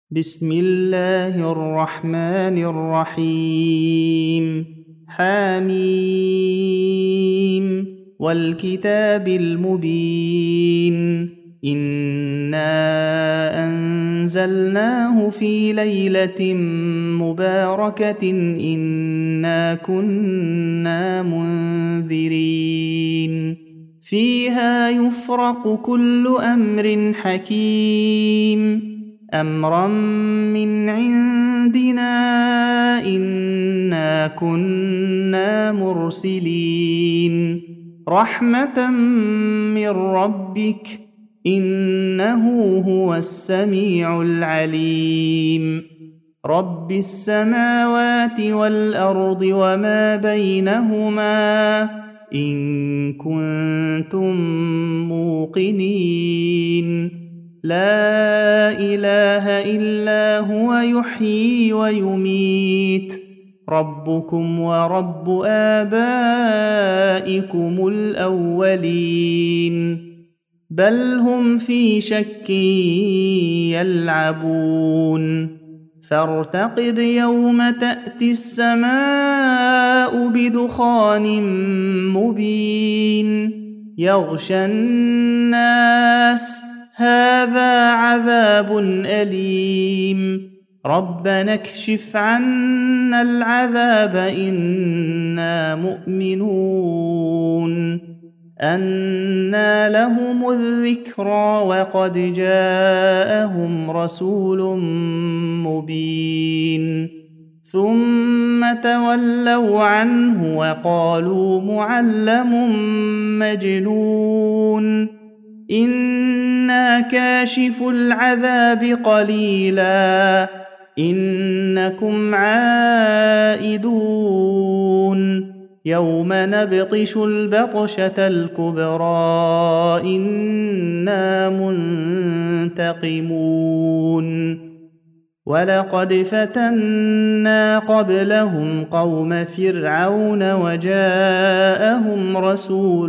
بسم الله الرحمن الرحيم حميم والكتاب المبين إنا أنزلناه في ليلة مباركة إنا كنا منذرين فيها يفرق كل أمر حكيم أمرا من عندنا إنا كنا مرسلين رحمة من ربك إنه هو السميع العليم رب السماوات والأرض وما بينهما إن كنتم موقنين لا إله إلا هو يحيي ويميت ربكم ورب آبائكم الأولين بل هم في شك يلعبون فارتقب يوم تأتي السماء بدخان مبين يغشى الناس هذا عذاب أليم ربنا اكشف عنا العذاب إنا مؤمنون أنى لهم الذكرى وقد جاءهم رسول مبين ثم تولوا عنه وقالوا معلم مجنون إنا كاشف العذاب قليلا إنكم عائدون يوم نبطش البطشة الكبرى إنا منتقمون ولقد فتنا قبلهم قوم فرعون وجاءهم رسول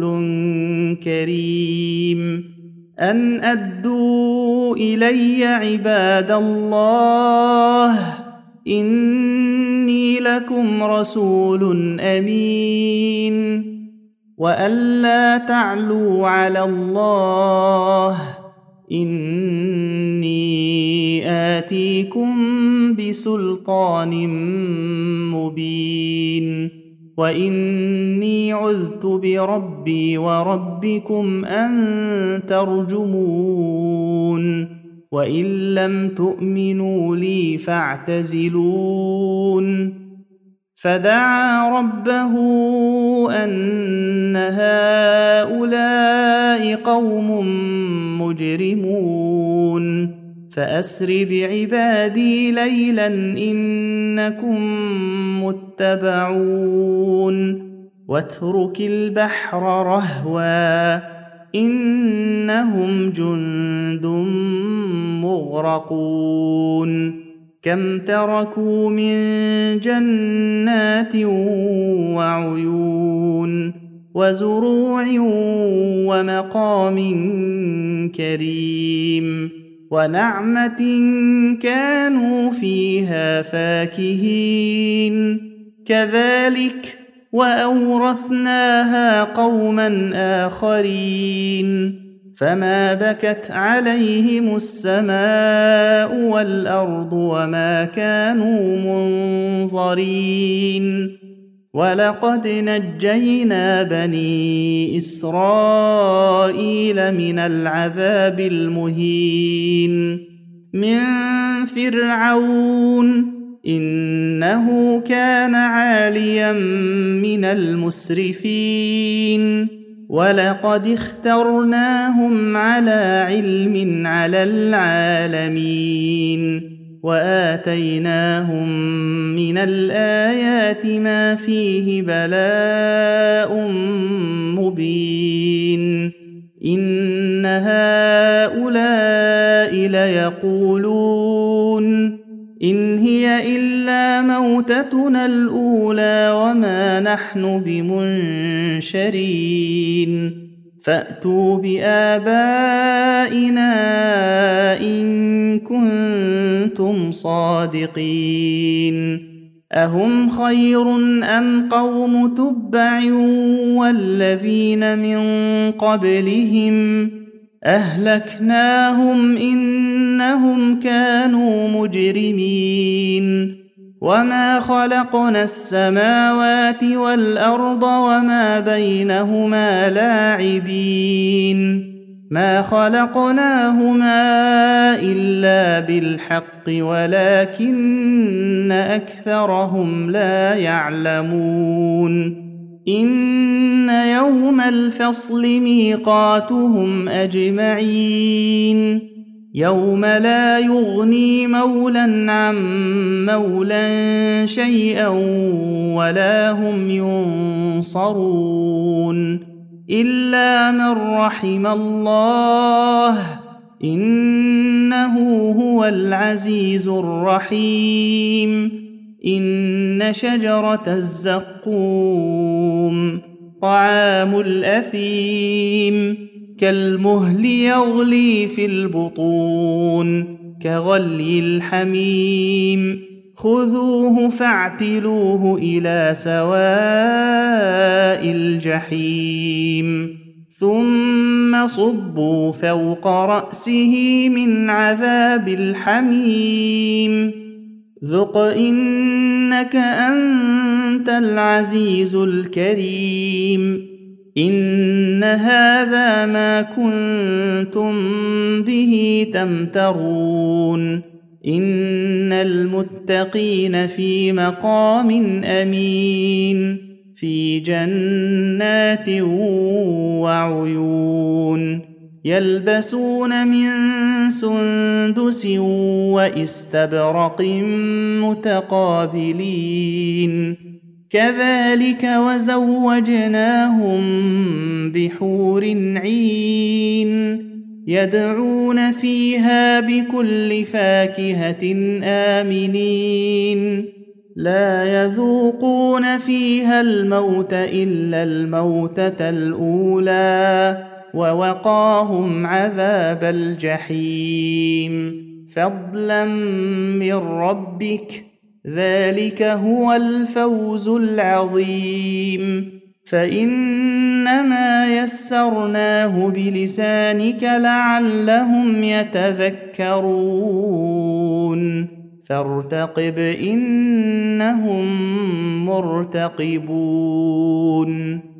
كريم أن أدوا إلي عباد الله إني لكم رسول أمين وأن لا تعلوا على الله إني آتيكم بسلطان مبين وإني عذت بربي وربكم أن ترجمون وإن لم تؤمنوا لي فاعتزلون فدعا ربه أن هؤلاء قوم مجرمون فأسر بعبادي ليلا إنكم متبعون واترك البحر رهوا إنهم جند مغرقون كم تركوا من جنات وعيون وزروع ومقام كريم ونعمة كانوا فيها فاكهين كذلك وأورثناها قوما آخرين فما بكت عليهم السماء والأرض وما كانوا منظرين ولقد نجينا بني إسرائيل من العذاب المهين من فرعون إنه كان عاليا من المسرفين ولقد اخترناهم على علم على العالمين وآتيناهم من الآيات ما فيه بلاء مبين إن هؤلاء ليقولون إن هي إلا موتتنا الأولى وما نحن بمنشرين فأتوا بآبائنا إن كنتم كنتم صادقين أهم خير أم قوم تبع والذين من قبلهم أهلكناهم إنهم كانوا مجرمين وما خلقنا السماوات والأرض وما بينهما لاعبين ما خلقناهما إلا بالحق ولكن أكثرهم لا يعلمون إن يوم الفصل ميقاتهم أجمعين يوم لا يغني مولى عن مولى شيئا ولا هم ينصرون إلا من رحم الله إنه هو العزيز الرحيم إن شجرة الزقوم طعام الأثيم كالمهل يغلي في البطون كغلي الحميم خذوه فاعتلوه إلى سواء الجحيم ثم صبوا فوق رأسه من عذاب الحميم ذق إنك أنت العزيز الكريم إن هذا ما كنتم به تمترون إن المتقين في مقام أمين في جنات وعيون يلبسون من سندس وإستبرق متقابلين كذلك وزوجناهم بحور عين يدعون فيها بكل فاكهة آمنين لا يذوقون فيها الموت إلا الموتة الأولى ووقاهم عذاب الجحيم فضلا من ربك ذلك هو الفوز العظيم فإنما يسرناه بلسانك لعلهم يتذكرون فارتقب إنهم مرتقبون